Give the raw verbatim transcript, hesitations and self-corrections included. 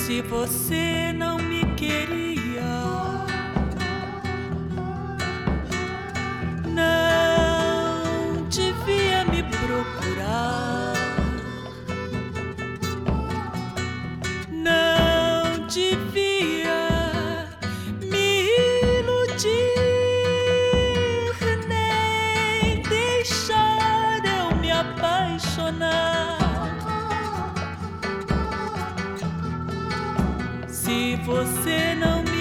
Se você não me queria, não devia me procurar, não devia me iludir, nem deixar eu me apaixonar. Se você não me